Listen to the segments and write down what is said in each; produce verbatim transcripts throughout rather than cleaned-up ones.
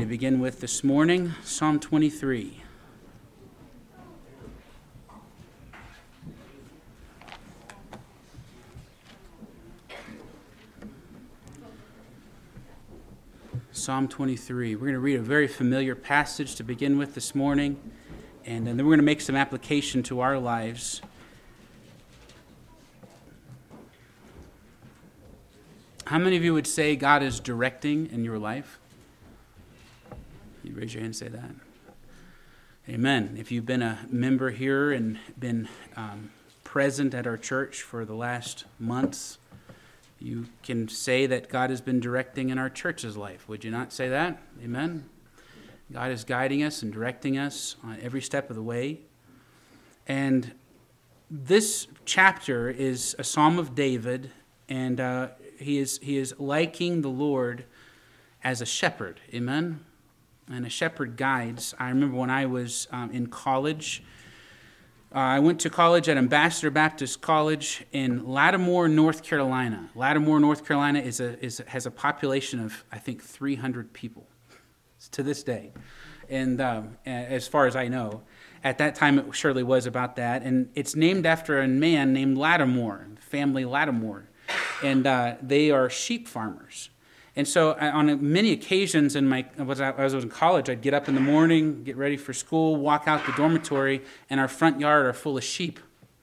begin with this morning, Psalm twenty-three. Psalm twenty-three. We're going to read a very familiar passage to begin with this morning, and then we're going to make some application to our lives. How many of you would say God is directing in your life? You raise your hand and say that. Amen. If you've been a member here and been um, present at our church for the last months, you can say that God has been directing in our church's life. Would you not say that? Amen. God is guiding us and directing us on every step of the way. And this chapter is a Psalm of David, and uh, he is he is liking the Lord as a shepherd. Amen. And a shepherd guides. I remember when I was um, in college, uh, I went to college at Ambassador Baptist College in Lattimore, North Carolina. Lattimore, North Carolina is a is has a population of, I think, three hundred people to this day, and um, as far as I know, at that time it surely was about that. And it's named after a man named Lattimore, family Lattimore, and uh, they are sheep farmers. And so on many occasions in my, as I was in college, I'd get up in the morning, get ready for school, walk out the dormitory, and our front yard are full of sheep.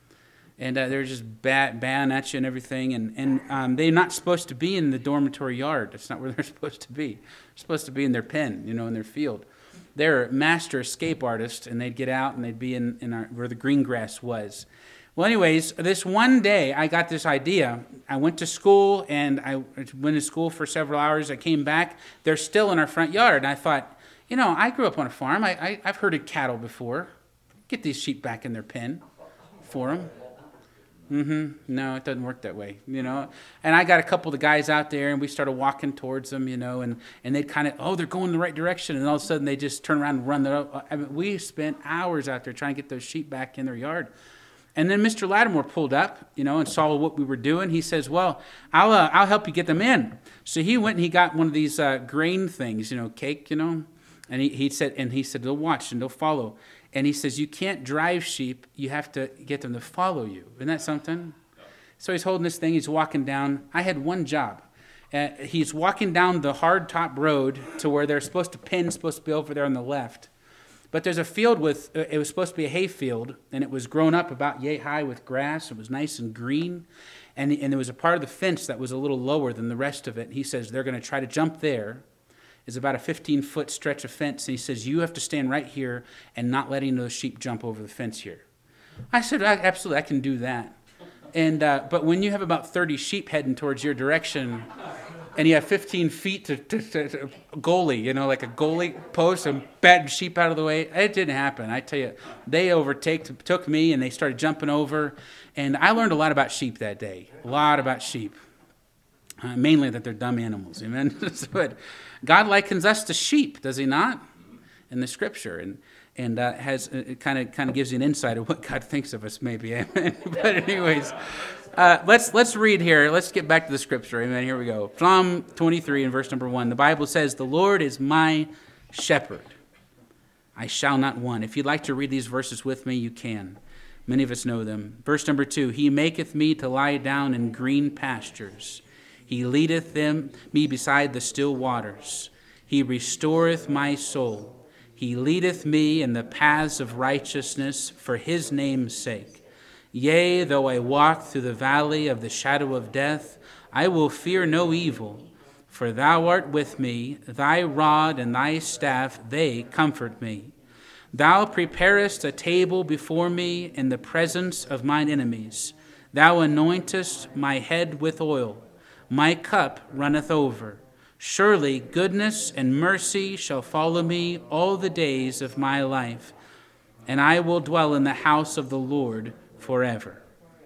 And uh, they're just bat, batting at you and everything. And, and um, they're not supposed to be in the dormitory yard. That's not where they're supposed to be. They're supposed to be in their pen, you know, in their field. They're master escape artists, and they'd get out and they'd be in, in our, where the green grass was. Well, anyways, this one day I got this idea. I went to school, and I went to school for several hours. I came back. They're still in our front yard. And I thought, you know, I grew up on a farm. I, I, I've herded cattle before. Get these sheep back in their pen for them. Mm-hmm. No, it doesn't work that way, you know. And I got a couple of the guys out there, and we started walking towards them, you know, and, and they'd kind of, oh, they're going the right direction. And all of a sudden, they just turn around and run. The, I mean, we spent hours out there trying to get those sheep back in their yard. And then Mister Lattimore pulled up, you know, and saw what we were doing. He says, well, I'll uh, I'll help you get them in. So he went and he got one of these uh, grain things, you know, cake, you know. And he, he said, and he said, they'll watch and they'll follow. And he says, you can't drive sheep. You have to get them to follow you. Isn't that something? So he's holding this thing. He's walking down. I had one job. Uh, he's walking down the hard top road to where they're supposed to pin, supposed to be over there on the left. But there's a field with, uh, it was supposed to be a hay field, and it was grown up about yay high with grass. It was nice and green. And, and there was a part of the fence that was a little lower than the rest of it. He says they're going to try to jump there. It's about a fifteen-foot stretch of fence. And he says, you have to stand right here and not letting those sheep jump over the fence here. I said, I, absolutely, I can do that. And uh, but when you have about thirty sheep heading towards your direction, and you have fifteen feet to, to, to, to goalie, you know, like a goalie post and batting sheep out of the way. It didn't happen. I tell you, they overtake took me and they started jumping over. And I learned a lot about sheep that day, a lot about sheep, uh, mainly that they're dumb animals. Amen. But God likens us to sheep, does he not? In the scripture. And and uh, has it kind of kind of gives you an insight of what God thinks of us, maybe. Amen. But anyways. Uh, let's let's read here. Let's get back to the scripture. Amen. Here we go. Psalm twenty-three and verse number one. The Bible says, the Lord is my shepherd. I shall not want. If you'd like to read these verses with me, you can. Many of us know them. Verse number two. He maketh me to lie down in green pastures. He leadeth them me beside the still waters. He restoreth my soul. He leadeth me in the paths of righteousness for his name's sake. Yea, though I walk through the valley of the shadow of death, I will fear no evil, for thou art with me. Thy rod and thy staff, they comfort me. Thou preparest a table before me in the presence of mine enemies. Thou anointest my head with oil. My cup runneth over. Surely goodness and mercy shall follow me all the days of my life, and I will dwell in the house of the Lord forever.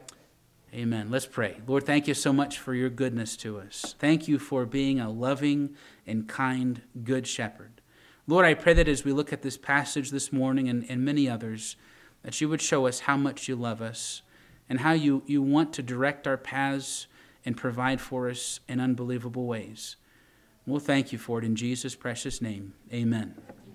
Amen. Let's pray. Lord, thank you so much for your goodness to us. Thank you for being a loving and kind, good shepherd. Lord, I pray that as we look at this passage this morning and, and many others, that you would show us how much you love us and how you, you want to direct our paths and provide for us in unbelievable ways. We'll thank you for it in Jesus' precious name. Amen.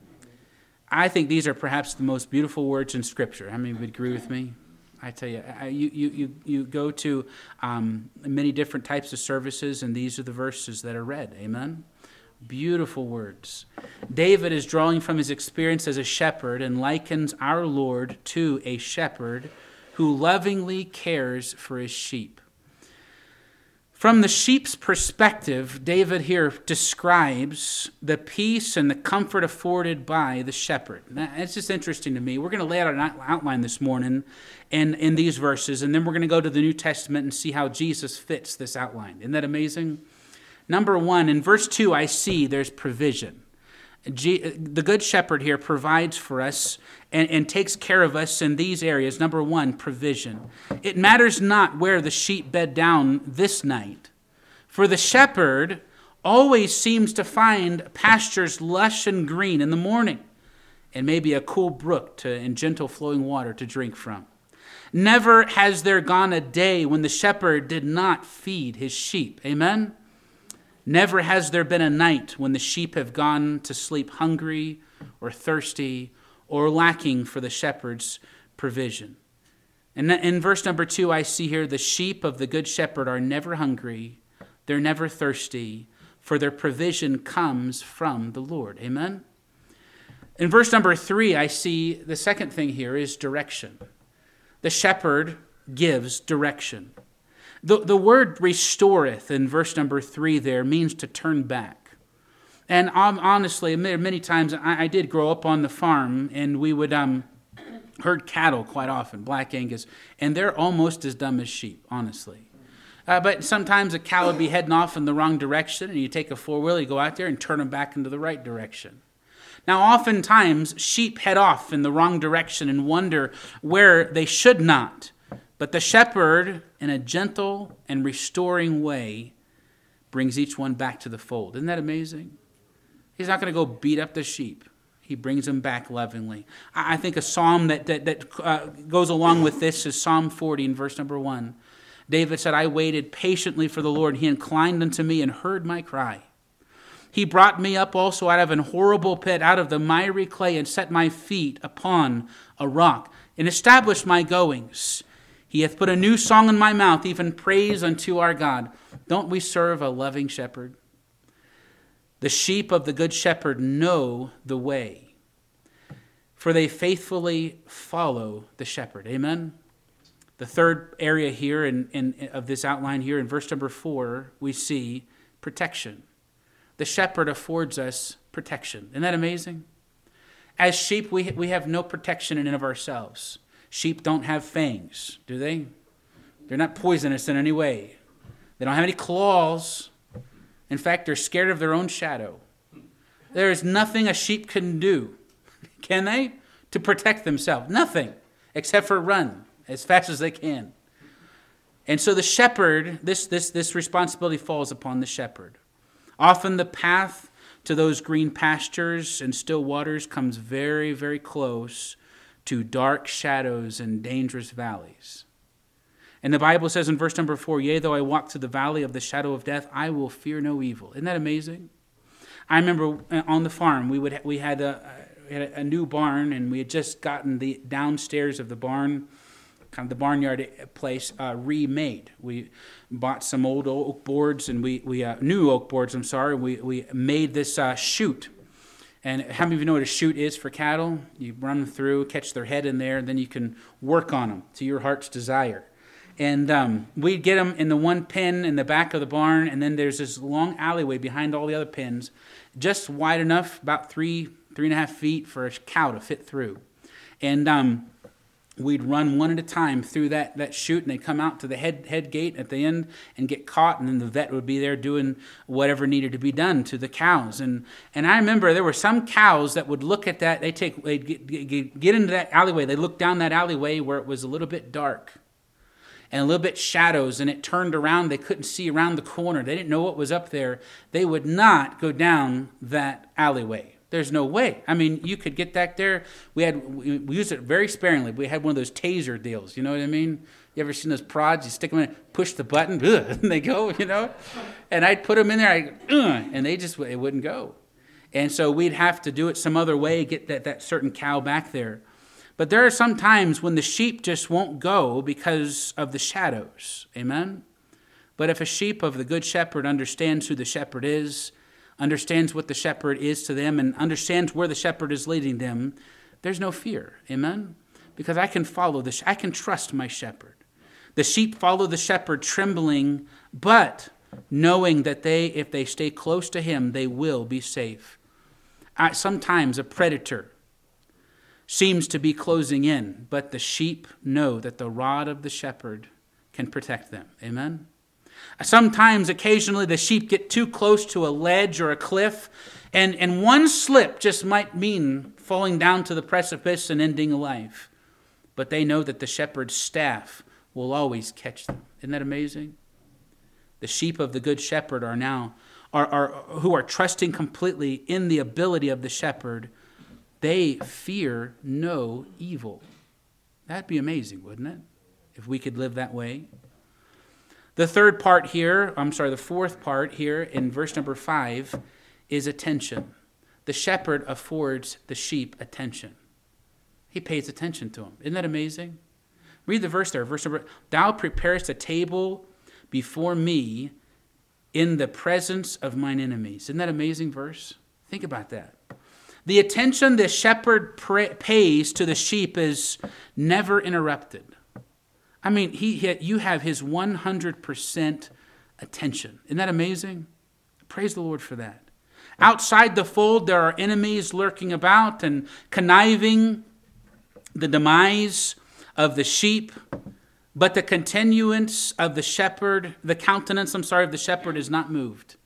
I think these are perhaps the most beautiful words in Scripture. How many would agree with me? I tell you, I, you, you, you, you go to um, many different types of services, and these are the verses that are read. Amen? Beautiful words. David is drawing from his experience as a shepherd and likens our Lord to a shepherd who lovingly cares for his sheep. From the sheep's perspective, David here describes the peace and the comfort afforded by the shepherd. Now, it's just interesting to me. We're going to lay out an outline this morning in, in these verses, and then we're going to go to the New Testament and see how Jesus fits this outline. Isn't that amazing? Number one, in verse two, I see there's provision. The Good Shepherd here provides for us and, and takes care of us in these areas. Number one, provision. It matters not where the sheep bed down this night, for the shepherd always seems to find pastures lush and green in the morning, and maybe a cool brook to, and gentle flowing water to drink from. Never has there gone a day when the shepherd did not feed his sheep. Amen? Never has there been a night when the sheep have gone to sleep hungry or thirsty or lacking for the shepherd's provision. And in verse number two, I see here the sheep of the Good Shepherd are never hungry, they're never thirsty, for their provision comes from the Lord. Amen? In verse number three, I see the second thing here is direction. The shepherd gives direction. The, the word restoreth in verse number three there means to turn back. And um, honestly, many times I, I did grow up on the farm, and we would um, herd cattle quite often, Black Angus, and they're almost as dumb as sheep, honestly. Uh, but sometimes a cow would be heading off in the wrong direction, and you take a four-wheeler, you go out there and turn them back into the right direction. Now, oftentimes, sheep head off in the wrong direction and wonder where they should not. But the shepherd, in a gentle and restoring way, brings each one back to the fold. Isn't that amazing? He's not going to go beat up the sheep. He brings them back lovingly. I think a psalm that, that, that uh, goes along with this is Psalm forty in verse number one. David said, I waited patiently for the Lord. He inclined unto me and heard my cry. He brought me up also out of an horrible pit, out of the miry clay, and set my feet upon a rock, and established my goings. He hath put a new song in my mouth, even praise unto our God. Don't we serve a loving shepherd? The sheep of the Good Shepherd know the way, for they faithfully follow the shepherd. Amen? The third area here in, in, of this outline here in verse number four, we see protection. The shepherd affords us protection. Isn't that amazing? As sheep, we, we have no protection in and of ourselves. Sheep don't have fangs, do they? They're not poisonous in any way. They don't have any claws. In fact, they're scared of their own shadow. There is nothing a sheep can do, can they, to protect themselves? Nothing, except for run as fast as they can. And so the shepherd, this, this, this responsibility falls upon the shepherd. Often the path to those green pastures and still waters comes very, very close to dark shadows and dangerous valleys. And the Bible says in verse number four, yea, though I walk through the valley of the shadow of death, I will fear no evil. Isn't that amazing? I remember on the farm, we would we had a, we had a new barn, and we had just gotten the downstairs of the barn, kind of the barnyard place, uh, remade. We bought some old oak boards, and we, we uh, new oak boards, I'm sorry, we, we made this uh, chute. And how many of you know what a chute is for cattle? You run them through, catch their head in there, and then you can work on them to your heart's desire. And um, we'd get them in the one pen in the back of the barn, and then there's this long alleyway behind all the other pens, just wide enough, about three, three and a half feet for a cow to fit through. And um, we'd run one at a time through that, that chute, and they'd come out to the head head gate at the end and get caught, and then the vet would be there doing whatever needed to be done to the cows. And and I remember there were some cows that would look at that, they'd, take, they'd get, get, get into that alleyway, they'd look down that alleyway where it was a little bit dark and a little bit shadows, and it turned around, they couldn't see around the corner, they didn't know what was up there. They would not go down that alleyway. There's no way. I mean, you could get back there. We had we, we used it very sparingly. We had one of those taser deals. You know what I mean? You ever seen those prods? You stick them in, push the button, ugh, and they go. You know. And I'd put them in there, I, ugh, and they just it wouldn't go. And so we'd have to do it some other way, get that that certain cow back there. But there are some times when the sheep just won't go because of the shadows. Amen. But if a sheep of the good shepherd understands who the shepherd is, understands what the shepherd is to them, and understands where the shepherd is leading them, there's no fear. Amen? Because I can follow the, I can trust my shepherd. The sheep follow the shepherd trembling, but knowing that they, if they stay close to him, they will be safe. I, sometimes a predator seems to be closing in, but the sheep know that the rod of the shepherd can protect them. Amen? Sometimes, occasionally, the sheep get too close to a ledge or a cliff, and, and one slip just might mean falling down to the precipice and ending a life. But they know that the shepherd's staff will always catch them. Isn't that amazing? The sheep of the good shepherd are now, are, are who are trusting completely in the ability of the shepherd. They fear no evil. That'd be amazing, wouldn't it? If we could live that way. The third part here, I'm sorry, the fourth part here in verse number five is attention. The shepherd affords the sheep attention. He pays attention to them. Isn't that amazing? Read the verse there. Verse number, thou preparest a table before me in the presence of mine enemies. Isn't that amazing verse? Think about that. The attention the shepherd pra- pays to the sheep is never interrupted. I mean, he, he you have his one hundred percent attention. Isn't that amazing? Praise the Lord for that. Outside the fold, there are enemies lurking about and conniving the demise of the sheep. But the continuance of the shepherd, the countenance, I'm sorry, of the shepherd is not moved.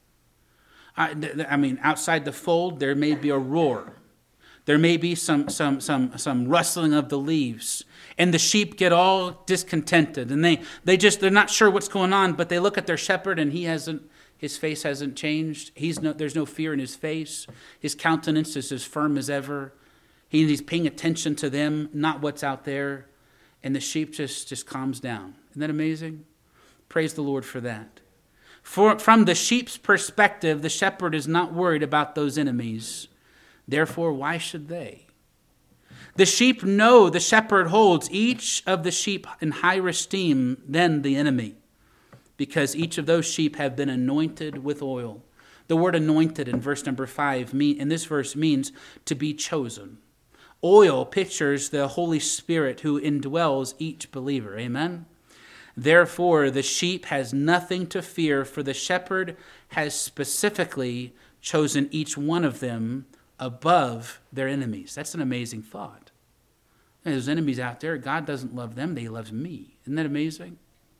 I, I mean, outside the fold, there may be a roar. There may be some some some some rustling of the leaves. And the sheep get all discontented, and they, they just, they're not sure what's going on, but they look at their shepherd, and he hasn't, his face hasn't changed. He's no, there's no fear in his face. His countenance is as firm as ever. He, he's paying attention to them, not what's out there. And the sheep just, just calms down. Isn't that amazing? Praise the Lord for that. For, from the sheep's perspective, the shepherd is not worried about those enemies. Therefore, why should they? The sheep know the shepherd holds each of the sheep in higher esteem than the enemy, because each of those sheep have been anointed with oil. The word anointed in verse number five, mean, in this verse, means to be chosen. Oil pictures the Holy Spirit who indwells each believer. Amen? Therefore, the sheep has nothing to fear, for the shepherd has specifically chosen each one of them above their enemies. That's an amazing thought. And those enemies out there, God doesn't love them, He loves me. Isn't that amazing?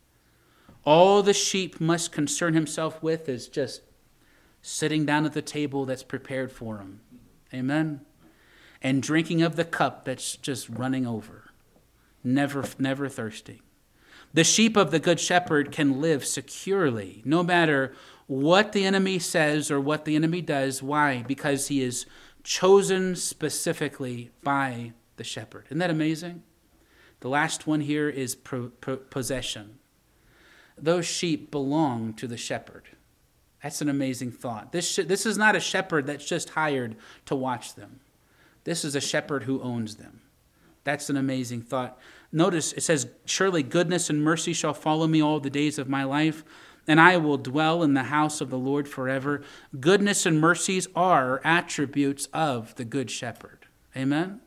All the sheep must concern himself with is just sitting down at the table that's prepared for him. Amen? And drinking of the cup that's just running over. Never, never thirsty. The sheep of the good shepherd can live securely, no matter what the enemy says or what the enemy does. Why? Because he is chosen specifically by the shepherd. Isn't that amazing? The last one here is pro- pro- possession. Those sheep belong to the shepherd. That's an amazing thought. This sh- this is not a shepherd that's just hired to watch them. This is a shepherd who owns them. That's an amazing thought. Notice it says, surely goodness and mercy shall follow me all the days of my life, and I will dwell in the house of the Lord forever. Goodness and mercies are attributes of the good shepherd. Amen?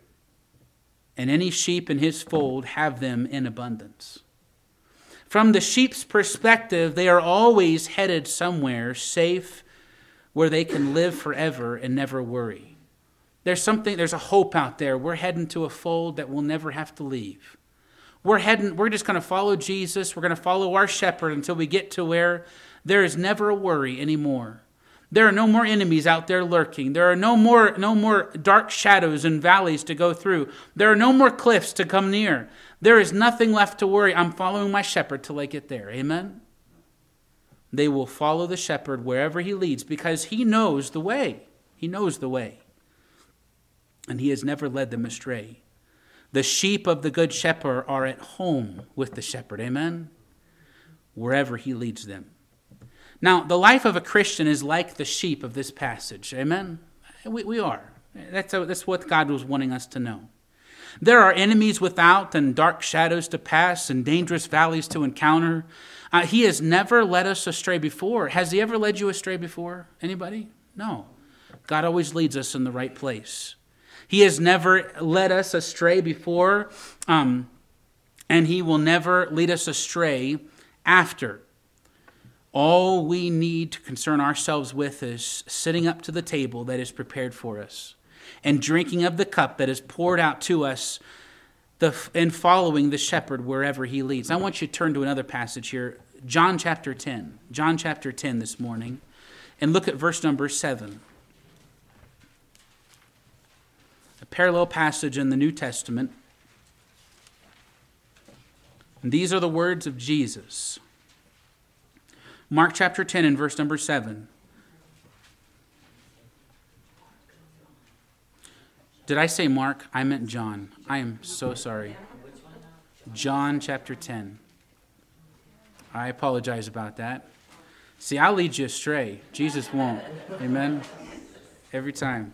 And any sheep in his fold have them in abundance. From the sheep's perspective, they are always headed somewhere safe where they can live forever and never worry. There's something, there's a hope out there. We're heading to a fold that we'll never have to leave. We're heading, we're just going to follow Jesus. We're going to follow our shepherd until we get to where there is never a worry anymore. There are no more enemies out there lurking. There are no more, no more dark shadows and valleys to go through. There are no more cliffs to come near. There is nothing left to worry. I'm following my shepherd till I get there. Amen? They will follow the shepherd wherever he leads because he knows the way. He knows the way, and he has never led them astray. The sheep of the good shepherd are at home with the shepherd, amen? Wherever he leads them. Now, the life of a Christian is like the sheep of this passage, amen? We, we are. That's, a, that's what God was wanting us to know. There are enemies without and dark shadows to pass and dangerous valleys to encounter. Uh, he has never led us astray before. Has he ever led you astray before? Anybody? No. God always leads us in the right place. He has never led us astray before, um, and he will never lead us astray after. All we need to concern ourselves with is sitting up to the table that is prepared for us and drinking of the cup that is poured out to us the, and following the shepherd wherever he leads. I want you to turn to another passage here, John chapter ten. John chapter ten this morning, and look at verse number seven. A parallel passage in the New Testament. And these are the words of Jesus. Mark chapter ten and verse number seven. Did I say Mark? I meant John. I am so sorry. John chapter ten. I apologize about that. See, I'll lead you astray. Jesus won't. Amen? Every time.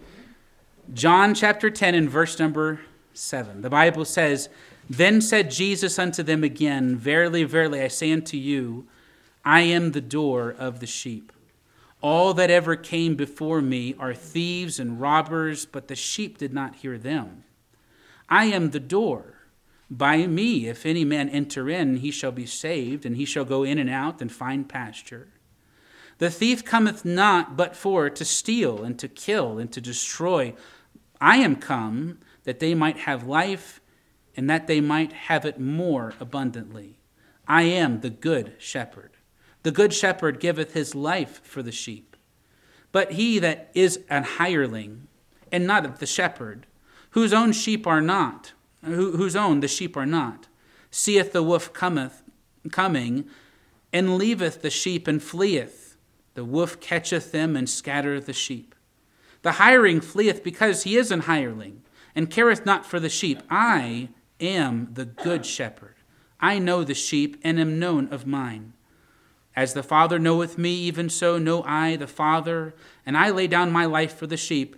John chapter ten and verse number seven. The Bible says, Then said Jesus unto them again, Verily, verily, I say unto you, I am the door of the sheep. All that ever came before me are thieves and robbers, but the sheep did not hear them. I am the door. By me, if any man enter in, he shall be saved, and he shall go in and out and find pasture. The thief cometh not but for to steal and to kill and to destroy. I am come that they might have life, and that they might have it more abundantly. I am the good shepherd. The good shepherd giveth his life for the sheep. But he that is an hireling, and not of the shepherd, whose own sheep are not, whose own the sheep are not, seeth the wolf cometh, coming, and leaveth the sheep and fleeth. The wolf catcheth them and scattereth the sheep. The hireling fleeth because he is an hireling, and careth not for the sheep. I am the good shepherd. I know the sheep, and am known of mine. As the Father knoweth me, even so know I the Father, and I lay down my life for the sheep.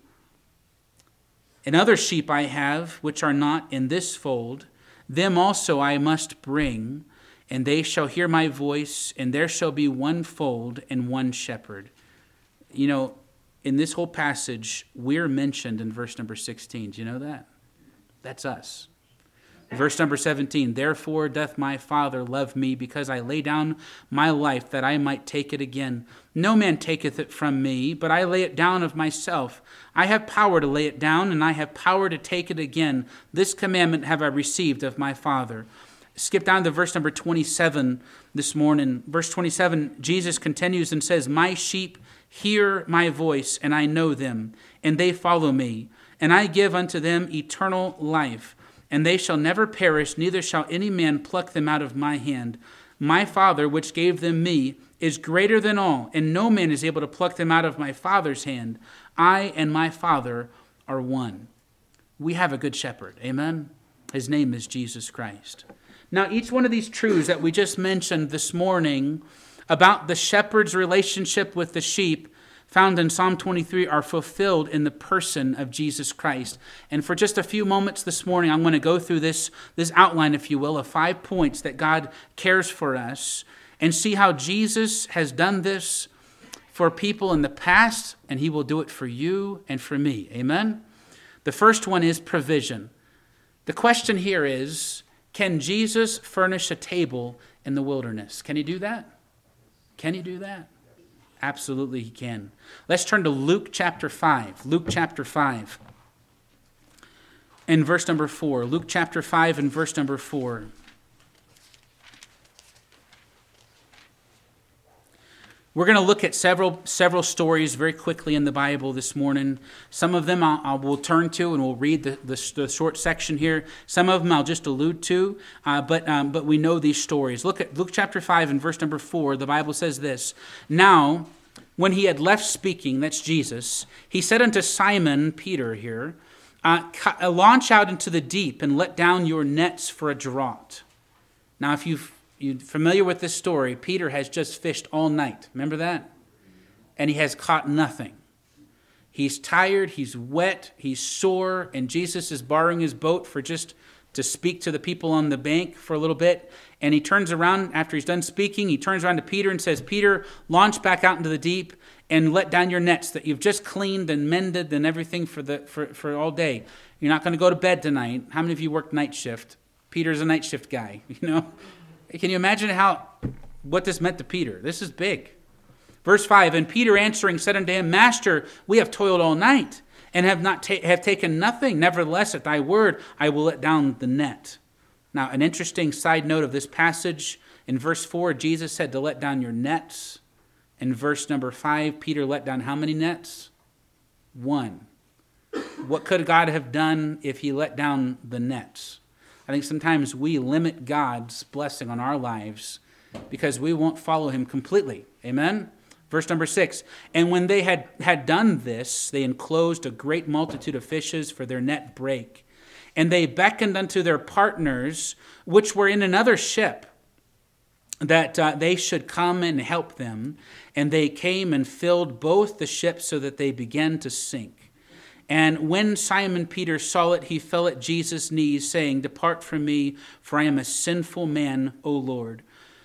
And other sheep I have, which are not in this fold, them also I must bring, and they shall hear my voice, and there shall be one fold and one shepherd. You know, in this whole passage, we're mentioned in verse number sixteen. Do you know that? That's us. Verse number seventeen, Therefore doth my Father love me, because I lay down my life that I might take it again. No man taketh it from me, but I lay it down of myself. I have power to lay it down, and I have power to take it again. This commandment have I received of my Father. Skip down to verse number twenty-seven this morning. Verse twenty-seven, Jesus continues and says, My sheep hear my voice, and I know them, and they follow me. And I give unto them eternal life, and they shall never perish, neither shall any man pluck them out of my hand. My Father, which gave them me, is greater than all, and no man is able to pluck them out of my Father's hand. I and my Father are one. We have a good shepherd. Amen? His name is Jesus Christ. Now, each one of these truths that we just mentioned this morning about the shepherd's relationship with the sheep found in Psalm twenty-three are fulfilled in the person of Jesus Christ. And for just a few moments this morning, I'm going to go through this, this outline, if you will, of five points that God cares for us and see how Jesus has done this for people in the past, and he will do it for you and for me. Amen? The first one is provision. The question here is, can Jesus furnish a table in the wilderness? Can he do that? Can he do that? Absolutely he can. Let's turn to Luke chapter five. Luke chapter five and verse number four. Luke chapter five and verse number four. We're going to look at several several stories very quickly in the Bible this morning. Some of them I'll, I will turn to and we'll read the, the, the short section here. Some of them I'll just allude to, uh, but um, but we know these stories. Look at Luke chapter five and verse number four. The Bible says this: Now when he had left speaking, that's Jesus, he said unto Simon Peter here, uh, launch out into the deep and let down your nets for a draught. Now, if you've, you're familiar with this story, Peter has just fished all night. Remember that? And he has caught nothing. He's tired, he's wet, he's sore, and Jesus is borrowing his boat for just to speak to the people on the bank for a little bit. And he turns around after he's done speaking, he turns around to Peter and says, Peter, launch back out into the deep and let down your nets that you've just cleaned and mended and everything for the for, for all day. You're not going to go to bed tonight. How many of you work night shift? Peter's a night shift guy, you know. Can you imagine how what this meant to Peter? This is big. Verse five, and Peter answering said unto him, Master, we have toiled all night, and have not ta- have taken nothing. Nevertheless, at thy word, I will let down the net. Now, an interesting side note of this passage, in verse four, Jesus said to let down your nets. In verse number five, Peter let down how many nets? One. What could God have done if he let down the nets? I think sometimes we limit God's blessing on our lives because we won't follow him completely. Amen? Verse number six, and when they had, had done this, they enclosed a great multitude of fishes, for their net brake. And they beckoned unto their partners, which were in another ship, that uh, they should come and help them. And they came and filled both the ships so that they began to sink. And when Simon Peter saw it, he fell at Jesus' knees, saying, Depart from me, for I am a sinful man, O Lord.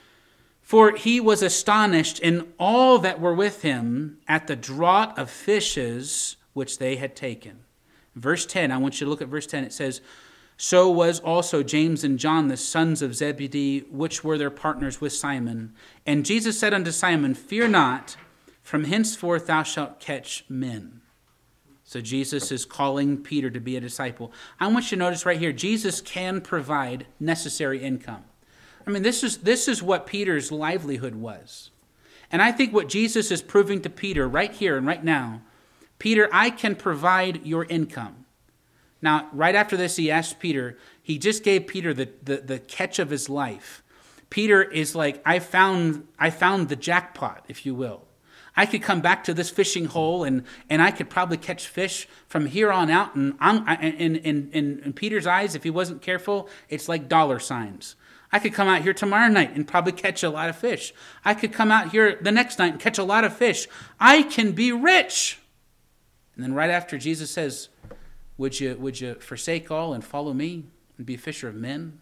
For he was astonished in all that were with him at the draught of fishes which they had taken. Verse ten, I want you to look at verse ten. It says, So was also James and John, the sons of Zebedee, which were their partners with Simon. And Jesus said unto Simon, Fear not, from henceforth thou shalt catch men. So Jesus is calling Peter to be a disciple. I want you to notice right here, Jesus can provide necessary income. I mean, this is this is what Peter's livelihood was. And I think what Jesus is proving to Peter right here and right now, Peter, I can provide your income. Now, right after this, he asked Peter, he just gave Peter the, the, the catch of his life. Peter is like, I found I found the jackpot, if you will. I could come back to this fishing hole and, and I could probably catch fish from here on out. And I'm, in, in, in, in Peter's eyes, if he wasn't careful, it's like dollar signs. I could come out here tomorrow night and probably catch a lot of fish. I could come out here the next night and catch a lot of fish. I can be rich. And then right after Jesus says, would you, would you forsake all and follow me and be a fisher of men?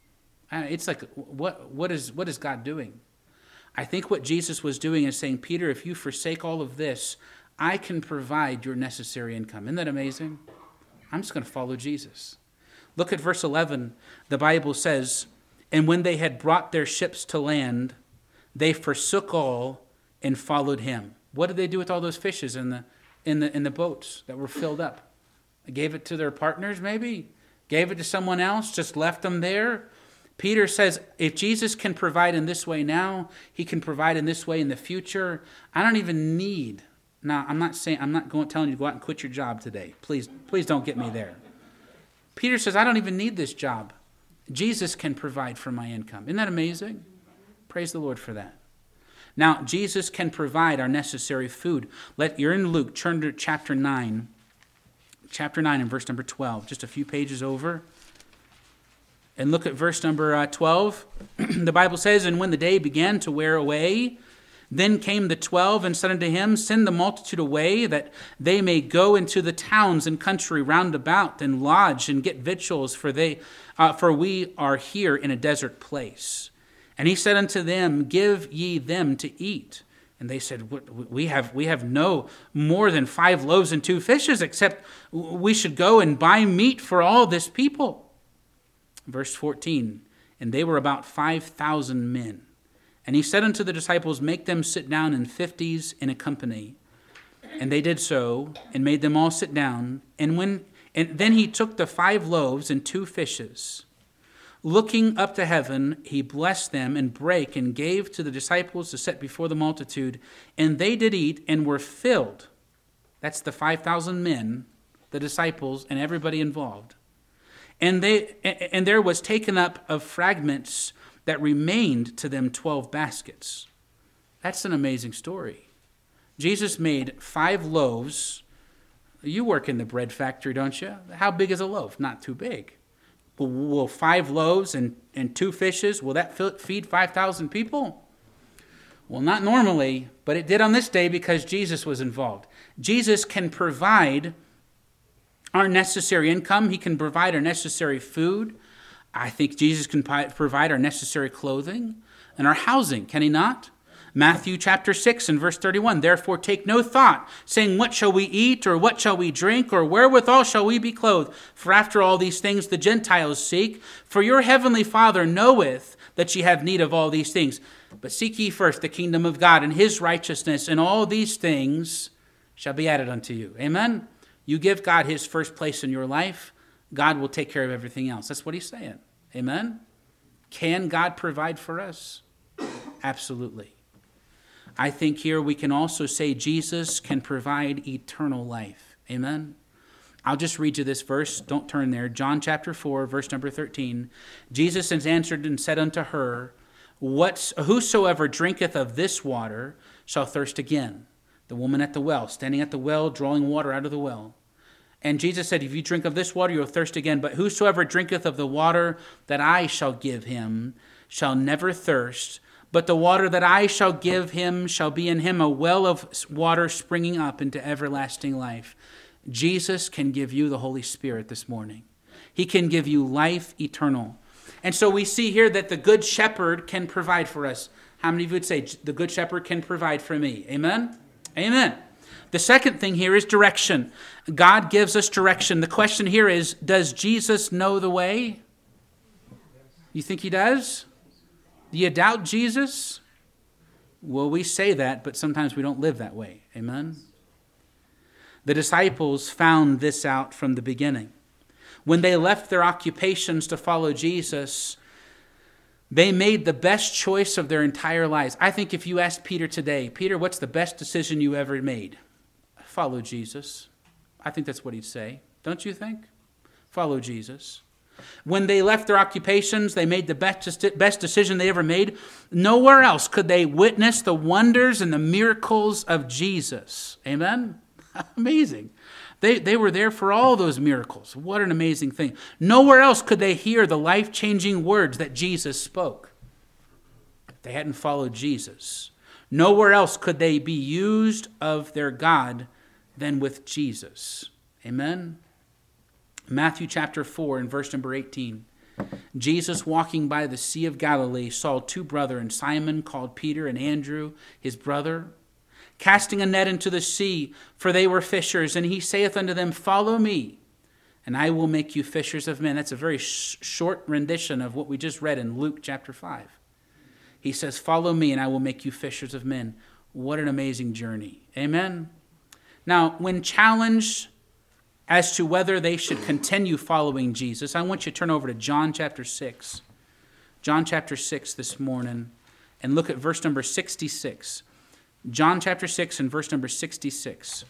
It's like, what, what is, what is God doing? I think what Jesus was doing is saying, Peter, if you forsake all of this, I can provide your necessary income. Isn't that amazing? I'm just going to follow Jesus. Look at verse eleven. The Bible says, and when they had brought their ships to land, they forsook all and followed him. What did they do with all those fishes in the in the in the boats that were filled up? They gave it to their partners, maybe? Gave it to someone else, just left them there? Peter says, if Jesus can provide in this way now, he can provide in this way in the future. I don't even need. Now, I'm not saying I'm not going telling you to go out and quit your job today. Please, please don't get me there. Peter says, I don't even need this job. Jesus can provide for my income. Isn't that amazing? Praise the Lord for that. Now, Jesus can provide our necessary food. Let you're in Luke, turn to chapter nine. Chapter nine and verse number twelve, just a few pages over. And look at verse number uh, twelve. The Bible says, and when the day began to wear away, then came the twelve and said unto him, Send the multitude away, that they may go into the towns and country round about, and lodge and get victuals, for they, uh, for we are here in a desert place. And he said unto them, Give ye them to eat. And they said, We have we have no more than five loaves and two fishes, except we should go and buy meat for all this people. Verse fourteen, and they were about five thousand men. And he said unto the disciples, Make them sit down in fifties in a company. And they did so, and made them all sit down. And when and then he took the five loaves and two fishes. Looking up to heaven, he blessed them and brake and gave to the disciples to set before the multitude. And they did eat and were filled. That's the five thousand men, the disciples, and everybody involved. And they and there was taken up of fragments that remained to them twelve baskets. That's an amazing story. Jesus made five loaves. You work in the bread factory, don't you? How big is a loaf? Not too big. Will, will five loaves and, and two fishes, will that feed five thousand people? Well, not normally, but it did on this day because Jesus was involved. Jesus can provide our necessary income. He can provide our necessary food. I think Jesus can provide our necessary clothing and our housing, can he not? Matthew chapter six and verse thirty-one, therefore take no thought, saying, what shall we eat, or what shall we drink, or wherewithal shall we be clothed? For after all these things the Gentiles seek. For your heavenly Father knoweth that ye have need of all these things. But seek ye first the kingdom of God and his righteousness, and all these things shall be added unto you. Amen? You give God his first place in your life, God will take care of everything else. That's what he's saying. Amen? Can God provide for us? Absolutely. I think here we can also say Jesus can provide eternal life. Amen? I'll just read you this verse. Don't turn there. John chapter four, verse number thirteen. Jesus answered and said unto her, What, whosoever drinketh of this water shall thirst again. The woman at the well, standing at the well, drawing water out of the well. And Jesus said, if you drink of this water, you'll thirst again. But whosoever drinketh of the water that I shall give him shall never thirst. But the water that I shall give him shall be in him a well of water springing up into everlasting life. Jesus can give you the Holy Spirit this morning. He can give you life eternal. And so we see here that the Good Shepherd can provide for us. How many of you would say the Good Shepherd can provide for me? Amen? Amen. The second thing here is direction. God gives us direction. The question here is, does Jesus know the way? You think he does? Do you doubt Jesus? Well, we say that, but sometimes we don't live that way. Amen? The disciples found this out from the beginning. When they left their occupations to follow Jesus, they made the best choice of their entire lives. I think if you ask Peter today, Peter, what's the best decision you ever made? Follow Jesus. I think that's what he'd say. Don't you think? Follow Jesus. When they left their occupations, they made the best, best decision they ever made. Nowhere else could they witness the wonders and the miracles of Jesus. Amen? Amazing. They, they were there for all those miracles. What an amazing thing. Nowhere else could they hear the life-changing words that Jesus spoke. They hadn't followed Jesus. Nowhere else could they be used of their God than with Jesus. Amen? Matthew chapter four and verse number eighteen. Jesus, walking by the Sea of Galilee, saw two brethren, Simon called Peter and Andrew, his brother, casting a net into the sea, for they were fishers. And he saith unto them, follow me, and I will make you fishers of men. That's a very sh- short rendition of what we just read in Luke chapter five. He says, follow me, and I will make you fishers of men. What an amazing journey. Amen? Now, when challenged as to whether they should continue following Jesus, I want you to turn over to John chapter six. John chapter six this morning, and look at verse number sixty-six. John chapter six and verse number sixty-six.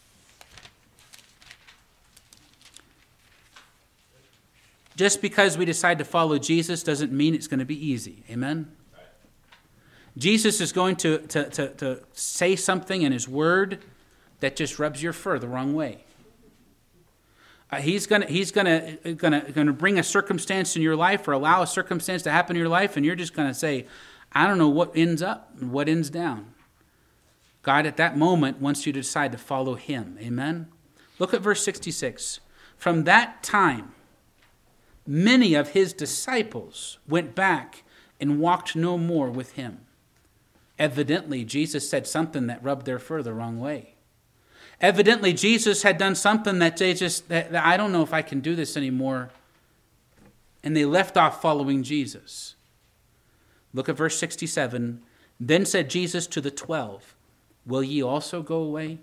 Just because we decide to follow Jesus doesn't mean it's going to be easy. Amen? Jesus is going to, to, to, to say something in his word that just rubs your fur the wrong way. Uh, he's going to he's going to going to going to bring a circumstance in your life, or allow a circumstance to happen in your life, and you're just going to say, I don't know what ends up and what ends down. God at that moment wants you to decide to follow him. Amen? Look at verse sixty-six. From that time, many of his disciples went back and walked no more with him. Evidently, Jesus said something that rubbed their fur the wrong way. Evidently, Jesus had done something that they just, that, that I don't know if I can do this anymore. And they left off following Jesus. Look at verse sixty-seven. Then said Jesus to the twelve, will ye also go away?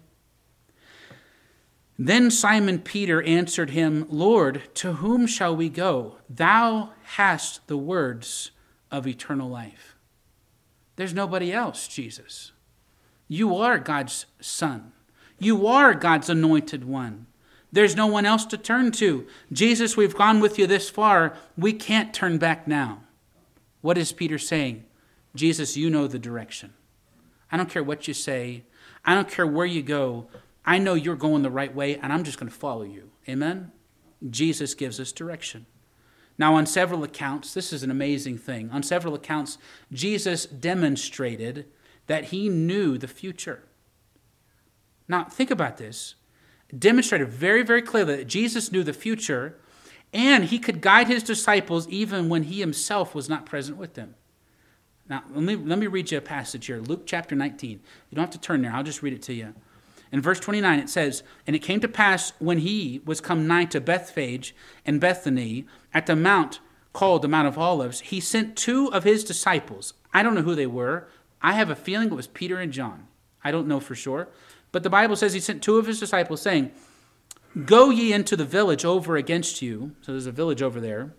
Then Simon Peter answered him, Lord, to whom shall we go? Thou hast the words of eternal life. There's nobody else, Jesus. You are God's Son. You are God's anointed one. There's no one else to turn to. Jesus, we've gone with you this far. We can't turn back now. What is Peter saying? Jesus, you know the direction. I don't care what you say. I don't care where you go. I know you're going the right way, and I'm just going to follow you. Amen? Jesus gives us direction. Now, on several accounts, this is an amazing thing. On several accounts, Jesus demonstrated that he knew the future. Now, think about this. Demonstrated very, very clearly that Jesus knew the future, and he could guide his disciples even when he himself was not present with them. Now, let me, let me read you a passage here. Luke chapter nineteen. You don't have to turn there. I'll just read it to you. In verse twenty-nine, it says, "And it came to pass when he was come nigh to Bethphage and Bethany, at the mount called the Mount of Olives, he sent two of his disciples." I don't know who they were. I have a feeling it was Peter and John. I don't know for sure. But the Bible says he sent two of his disciples, saying, "Go ye into the village over against you." So there's a village over there.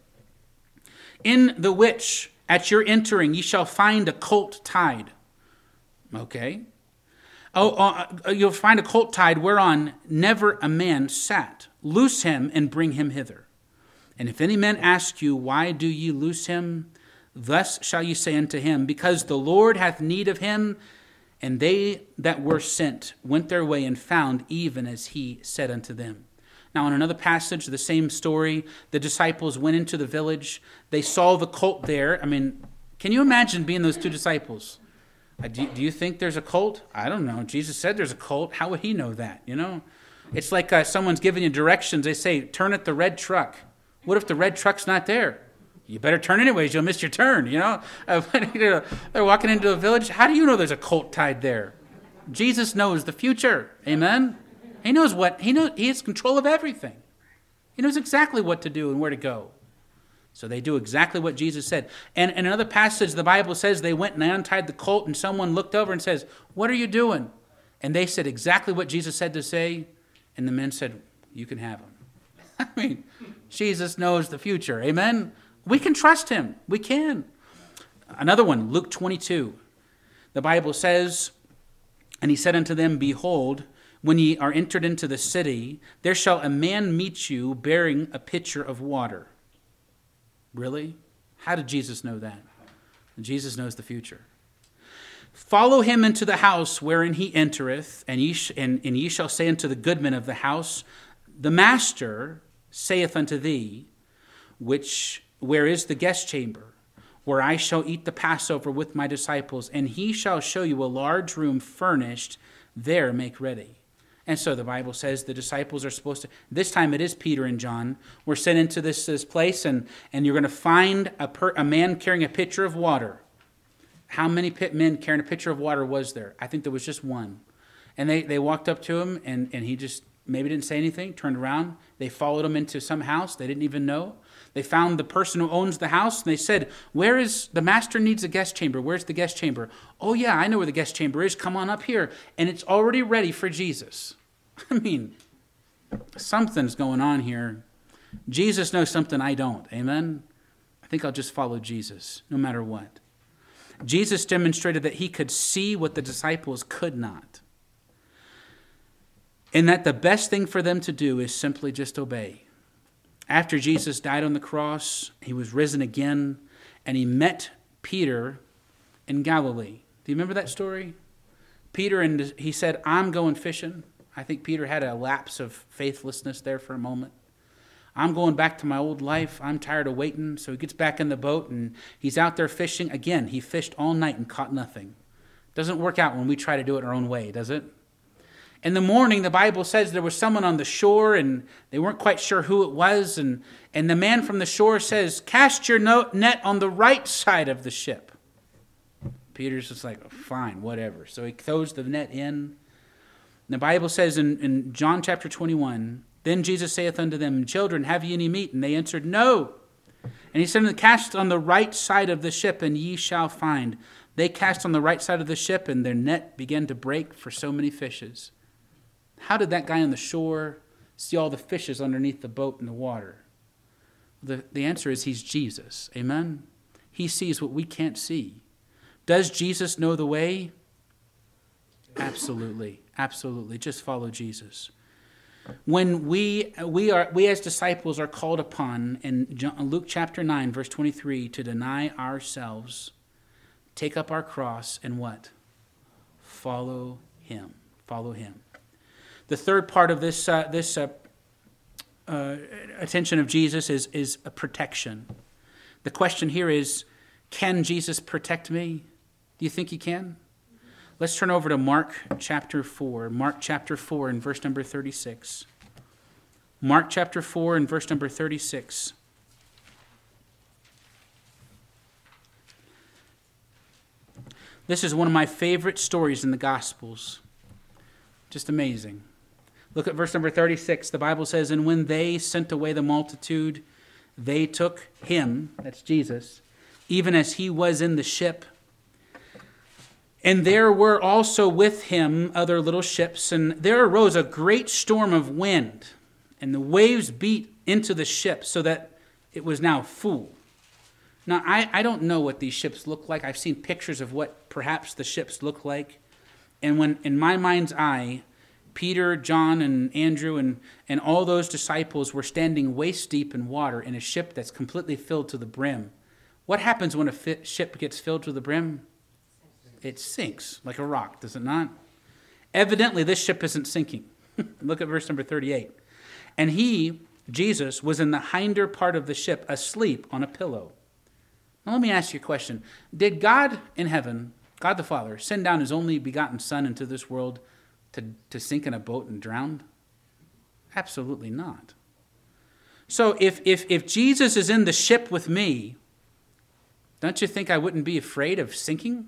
"In the which at your entering ye shall find a colt tied." Okay. Oh, uh, you'll find a colt tied whereon never a man sat. Loose him and bring him hither. And if any man ask you, why do ye loose him? Thus shall ye say unto him, because the Lord hath need of him. And they that were sent went their way and found even as he said unto them. Now, in another passage, the same story, the disciples went into the village. They saw the colt there. I mean, can you imagine being those two disciples? Uh, do, do you think there's a colt? I don't know. Jesus said there's a colt. How would he know that? You know, it's like uh, someone's giving you directions. They say, turn at the red truck. What if the red truck's not there? You better turn anyways. You'll miss your turn. You know, uh, they're walking into a village. How do you know there's a colt tied there? Jesus knows the future. Amen. He knows what he knows. He has control of everything. He knows exactly what to do and where to go. So they do exactly what Jesus said. And in another passage, the Bible says they went and they untied the colt, and someone looked over and says, "What are you doing?" And they said exactly what Jesus said to say. And the men said, "You can have him." I mean, Jesus knows the future. Amen. We can trust him. We can. Another one, Luke twenty-two. The Bible says, "And he said unto them, Behold, when ye are entered into the city, there shall a man meet you bearing a pitcher of water." Really? How did Jesus know that? Jesus knows the future. "Follow him into the house wherein he entereth, and ye, sh- and, and ye shall say unto the goodman of the house, The master saith unto thee, which where is the guest chamber, where I shall eat the Passover with my disciples, and he shall show you a large room furnished, there make ready." And so the Bible says the disciples are supposed to, this time it is Peter and John, were sent into this, this place, and, and you're going to find a, per, a man carrying a pitcher of water. How many pit men carrying a pitcher of water was there? I think there was just one. And they, they walked up to him, and, and he just maybe didn't say anything, turned around. They followed him into some house they didn't even know. They found the person who owns the house, and they said, "Where is, the master needs a guest chamber. Where's the guest chamber?" "Oh yeah, I know where the guest chamber is. Come on up here." And it's already ready for Jesus. I mean, something's going on here. Jesus knows something I don't. Amen? I think I'll just follow Jesus, no matter what. Jesus demonstrated that he could see what the disciples could not. And that the best thing for them to do is simply just obey. After Jesus died on the cross, he was risen again, and he met Peter in Galilee. Do you remember that story? Peter, and he said, "I'm going fishing." I think Peter had a lapse of faithlessness there for a moment. "I'm going back to my old life. I'm tired of waiting." So he gets back in the boat, and he's out there fishing. Again, he fished all night and caught nothing. Doesn't work out when we try to do it our own way, does it? In the morning, the Bible says there was someone on the shore, and they weren't quite sure who it was. And, and the man from the shore says, "Cast your net on the right side of the ship." Peter's just like, "Fine, whatever." So he throws the net in. And the Bible says in, in John chapter twenty-one, "Then Jesus saith unto them, Children, have ye any meat? And they answered, No. And he said, Cast on the right side of the ship, and ye shall find. They cast on the right side of the ship, and their net began to break for so many fishes." How did that guy on the shore see all the fishes underneath the boat in the water? The, the answer is he's Jesus. Amen? He sees what we can't see. Does Jesus know the way? Absolutely. Absolutely. Just follow Jesus. When we we are we as disciples are called upon in John, Luke chapter nine, verse twenty-three, to deny ourselves, take up our cross, and what? Follow him. Follow him. The third part of this uh, this uh, uh, attention of Jesus is, is a protection. The question here is, can Jesus protect me? Do you think he can? Let's turn over to Mark chapter four. Mark chapter four and verse number thirty-six. Mark chapter four and verse number thirty-six. This is one of my favorite stories in the Gospels. Just amazing. Look at verse number thirty-six. The Bible says, and when they sent away the multitude, they took him, that's Jesus, even as he was in the ship. And there were also with him other little ships, and there arose a great storm of wind, and the waves beat into the ship so that it was now full. Now, I, I don't know what these ships look like. I've seen pictures of what perhaps the ships look like. And when, in my mind's eye, Peter, John, and Andrew, and, and all those disciples were standing waist deep in water in a ship that's completely filled to the brim. What happens when a fi- ship gets filled to the brim? It sinks like a rock, does it not? Evidently, this ship isn't sinking. Look at verse number thirty-eight. And he, Jesus, was in the hinder part of the ship, asleep on a pillow. Now let me ask you a question. Did God in heaven, God the Father, send down his only begotten Son into this world to, to sink in a boat and drown? Absolutely not. So if, if, if Jesus is in the ship with me, don't you think I wouldn't be afraid of sinking?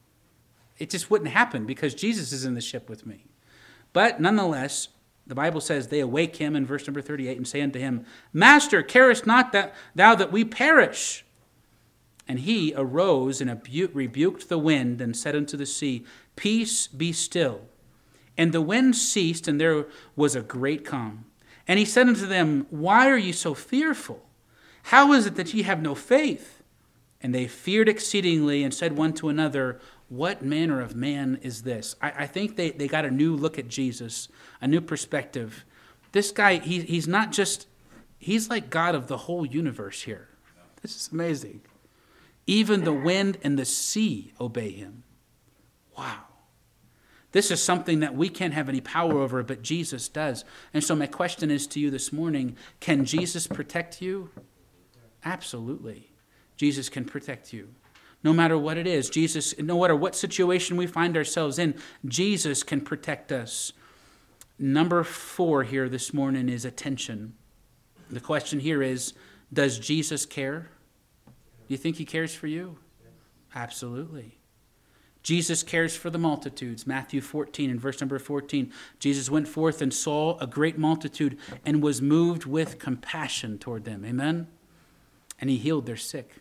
It just wouldn't happen because Jesus is in the ship with me. But nonetheless, the Bible says they awake him in verse number thirty-eight and say unto him, Master, carest not that thou that we perish? And he arose and rebuked the wind and said unto the sea, Peace, be still. And the wind ceased, and there was a great calm. And he said unto them, Why are ye so fearful? How is it that ye have no faith? And they feared exceedingly and said one to another, What manner of man is this? I, I think they, they got a new look at Jesus, a new perspective. This guy, he, he's not just, he's like God of the whole universe here. This is amazing. Even the wind and the sea obey him. Wow. This is something that we can't have any power over, but Jesus does. And so my question is to you this morning, can Jesus protect you? Absolutely. Jesus can protect you. No matter what it is, Jesus, no matter what situation we find ourselves in, Jesus can protect us. Number four here this morning is attention. The question here is, does Jesus care? Do you think he cares for you? Absolutely. Jesus cares for the multitudes. Matthew fourteen and verse number fourteen. Jesus went forth and saw a great multitude and was moved with compassion toward them. Amen? And he healed their sick.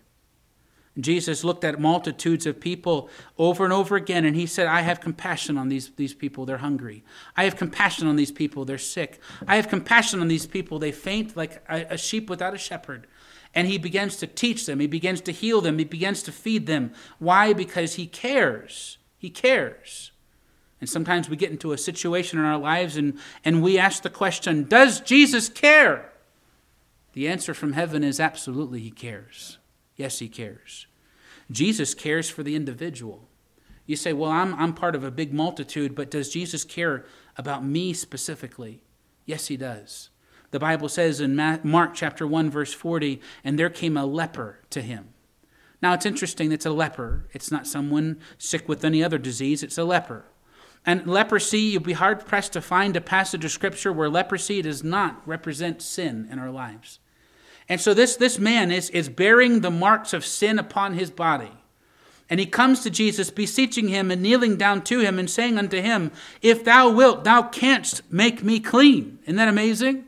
Jesus looked at multitudes of people over and over again, and he said, I have compassion on these, these people. They're hungry. I have compassion on these people. They're sick. I have compassion on these people. They faint like a, a sheep without a shepherd. And he begins to teach them. He begins to heal them. He begins to feed them. Why? Because he cares. He cares. And sometimes we get into a situation in our lives and, and we ask the question, does Jesus care? The answer from heaven is absolutely he cares. Yes, he cares. Jesus cares for the individual. You say, well, I'm, I'm part of a big multitude, but does Jesus care about me specifically? Yes, he does. The Bible says in Mark chapter one, verse forty, and there came a leper to him. Now, it's interesting, it's a leper. It's not someone sick with any other disease. It's a leper. And leprosy, you'll be hard-pressed to find a passage of Scripture where leprosy does not represent sin in our lives. And so this, this man is, is bearing the marks of sin upon his body. And he comes to Jesus, beseeching him and kneeling down to him and saying unto him, If thou wilt, thou canst make me clean. Isn't that amazing?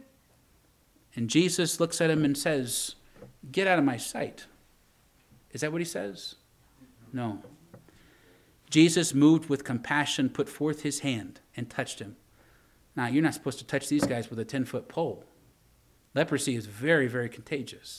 And Jesus looks at him and says, Get out of my sight. Is that what he says? No. Jesus, moved with compassion, put forth his hand and touched him. Now, you're not supposed to touch these guys with a ten-foot pole. Leprosy is very, very contagious.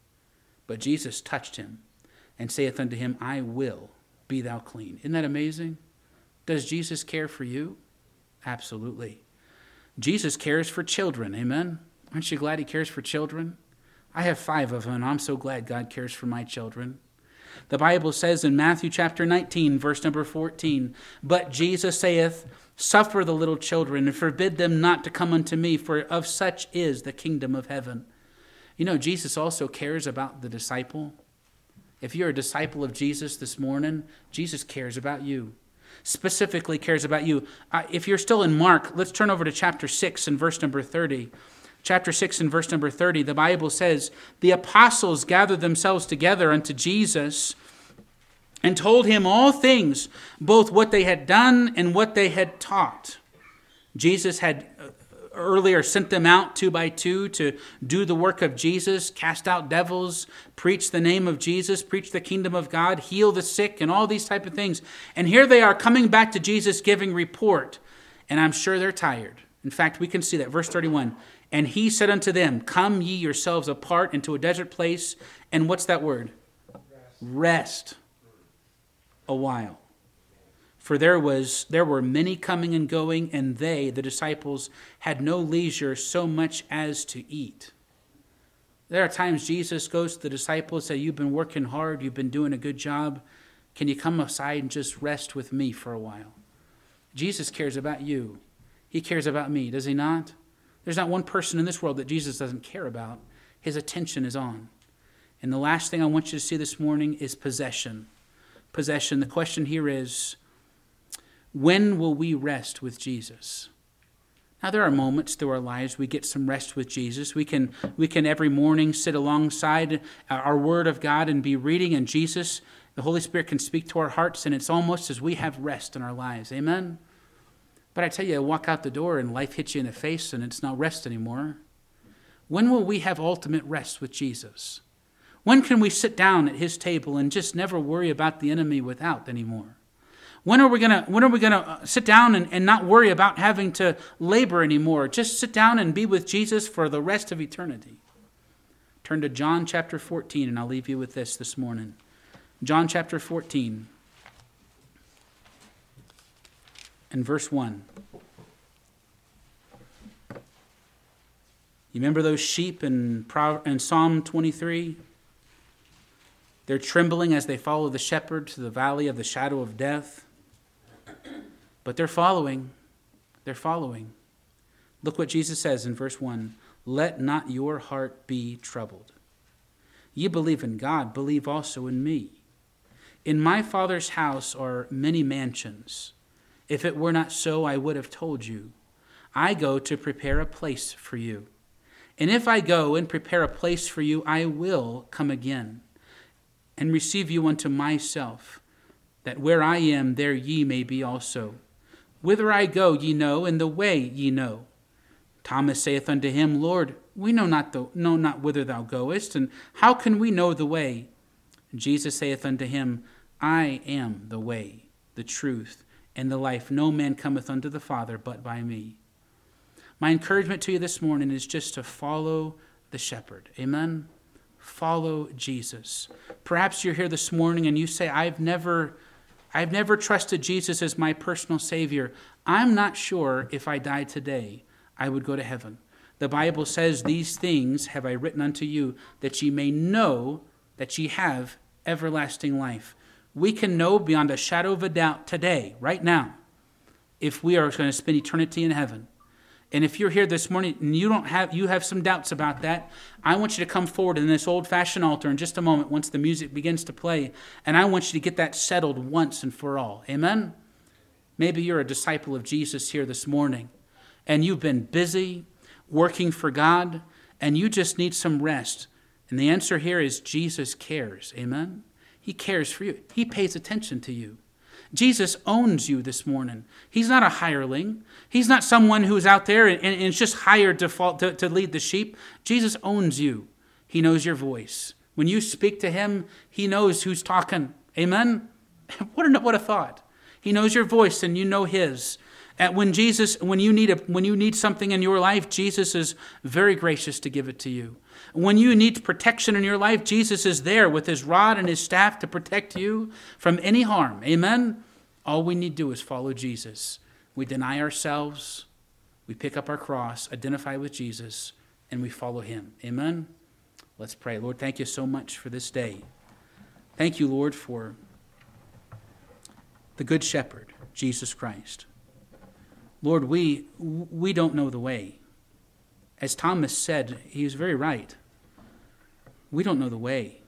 But Jesus touched him and saith unto him, I will, be thou clean. Isn't that amazing? Does Jesus care for you? Absolutely. Jesus cares for children. Amen? Aren't you glad he cares for children? I have five of them, and I'm so glad God cares for my children. The Bible says in Matthew chapter nineteen, verse number fourteen, "But Jesus saith, Suffer the little children, and forbid them not to come unto me, for of such is the kingdom of heaven." You know, Jesus also cares about the disciple. If you're a disciple of Jesus this morning, Jesus cares about you. Specifically cares about you. Uh, if you're still in Mark, let's turn over to chapter six and verse number thirty. Chapter six and verse number thirty, the Bible says, "The apostles gathered themselves together unto Jesus and told him all things, both what they had done and what they had taught." Jesus had earlier sent them out two by two to do the work of Jesus, cast out devils, preach the name of Jesus, preach the kingdom of God, heal the sick, and all these type of things. And here they are coming back to Jesus giving report. And I'm sure they're tired. In fact, we can see that. Verse thirty-one, "And he said unto them, Come ye yourselves apart into a desert place." And what's that word? Rest. Rest. A while. For there was there were many coming and going, and they, the disciples, had no leisure so much as to eat. There are times Jesus goes to the disciples and says, "You've been working hard, you've been doing a good job. Can you come aside and just rest with me for a while?" Jesus cares about you. He cares about me, does he not? There's not one person in this world that Jesus doesn't care about. His attention is on. And the last thing I want you to see this morning is possession. Possession. The question here is, when will we rest with Jesus? Now, there are moments through our lives we get some rest with Jesus. We can, we can every morning sit alongside our Word of God and be reading, and Jesus, the Holy Spirit, can speak to our hearts, and it's almost as we have rest in our lives. Amen? But I tell you, I walk out the door and life hits you in the face, and it's not rest anymore. When will we have ultimate rest with Jesus? When can we sit down at his table and just never worry about the enemy without anymore? When are we gonna when are we gonna sit down and, and not worry about having to labor anymore? Just sit down and be with Jesus for the rest of eternity. Turn to John chapter fourteen, and I'll leave you with this this morning. John chapter fourteen and verse one. You remember those sheep in, in Psalm twenty-three? They're trembling as they follow the shepherd to the valley of the shadow of death. But they're following. They're following. Look what Jesus says in verse one. "Let not your heart be troubled. Ye believe in God, believe also in me. In my Father's house are many mansions. If it were not so, I would have told you. I go to prepare a place for you. And if I go and prepare a place for you, I will come again and receive you unto myself, that where I am, there ye may be also. Whither I go ye know, and the way ye know." Thomas saith unto him, "Lord, we know not the, know not whither thou goest, and how can we know the way?" And Jesus saith unto him, "I am the way, the truth, and the life. No man cometh unto the Father but by me." My encouragement to you this morning is just to follow the shepherd. Amen? Follow Jesus. Perhaps you're here this morning and you say, I've never, I've never trusted Jesus as my personal Savior. I'm not sure if I died today, I would go to heaven. The Bible says, "These things have I written unto you, that ye may know that ye have everlasting life." We can know beyond a shadow of a doubt today, right now, if we are going to spend eternity in heaven. And if you're here this morning and you don't have you have some doubts about that, I want you to come forward in this old-fashioned altar in just a moment once the music begins to play, and I want you to get that settled once and for all. Amen? Maybe you're a disciple of Jesus here this morning, and you've been busy working for God, and you just need some rest. And the answer here is Jesus cares. Amen? He cares for you. He pays attention to you. Jesus owns you this morning. He's not a hireling. He's not someone who's out there and, and is just hired to, fall, to, to lead the sheep. Jesus owns you. He knows your voice. When you speak to him, he knows who's talking. Amen? What a, what a thought. He knows your voice and you know his. And when Jesus, when you need a, when you need something in your life, Jesus is very gracious to give it to you. When you need protection in your life, Jesus is there with his rod and his staff to protect you from any harm. Amen? All we need to do is follow Jesus. We deny ourselves, we pick up our cross, identify with Jesus, and we follow him. Amen? Let's pray. Lord, thank you so much for this day. Thank you, Lord, for the Good Shepherd, Jesus Christ. Lord, we we don't know the way. As Thomas said, he was very right. We don't know the way.